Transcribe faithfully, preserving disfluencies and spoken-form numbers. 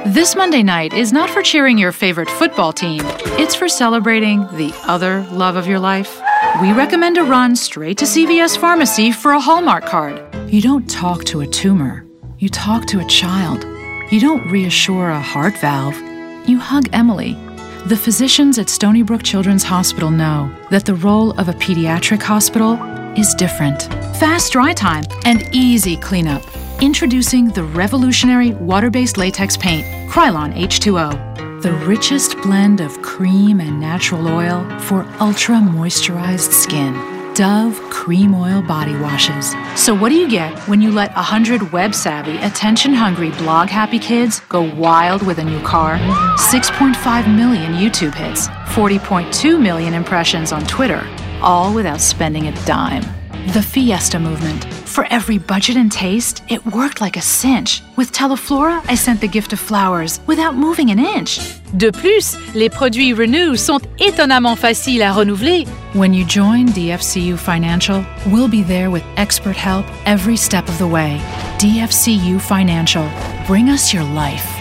This Monday night is not for cheering your favorite football team. It's for celebrating the other love of your life. We recommend a run straight to C V S Pharmacy for a Hallmark card. You don't talk to a tumor. You talk to a child. You don't reassure a heart valve. You hug Emily. The physicians at Stony Brook Children's Hospital know that the role of a pediatric hospital is different. Fast dry time and easy cleanup. Introducing the revolutionary water-based latex paint, Krylon H two O. The richest blend of cream and natural oil for ultra-moisturized skin. Dove Cream Oil Body Washes. So what do you get when you let one hundred web-savvy, attention-hungry, blog-happy kids go wild with a new car? six point five million YouTube hits, forty point two million impressions on Twitter, all without spending a dime. The Fiesta movement. For every budget and taste, it worked like a cinch. With Teleflora, I sent the gift of flowers without moving an inch. De plus, les produits Renew sont étonnamment faciles à renouveler. When you join D F C U Financial, we'll be there with expert help every step of the way. D F C U Financial. Bring us your life.